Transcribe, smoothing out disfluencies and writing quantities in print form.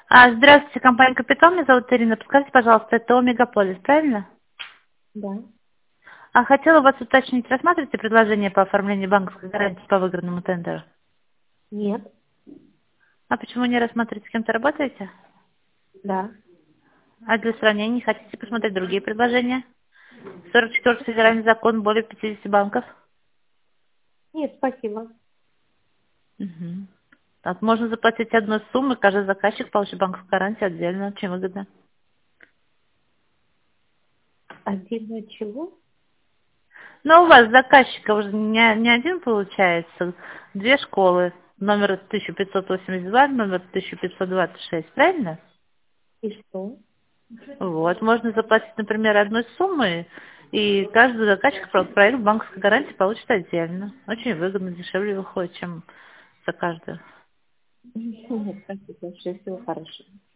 Здравствуйте, компания «Капитал». Меня зовут Ирина. Подскажите, пожалуйста, это Омегаполис, правильно? Да. Хотела вас уточнить, рассматриваете предложение по оформлению банковской гарантии по выигранному тендеру? Нет. А почему не рассматриваете, с кем-то работаете? Да. А для сравнения не хотите посмотреть другие предложения? 44-й федеральный закон, более 50 банков. Нет, спасибо. Угу. Так, можно заплатить одной суммы, каждый заказчик получит банковскую гарантию отдельно, очень выгодно. Отдельно от чего? Но у вас заказчиков уже не один получается, две школы, номер 1582, номер 1526, правильно? И что? Вот, можно заплатить, например, одной суммой, и каждый заказчик проект банковской гарантии получит отдельно. Очень выгодно, дешевле выходит, чем за каждую. Нет, спасибо большое. Всего хорошего.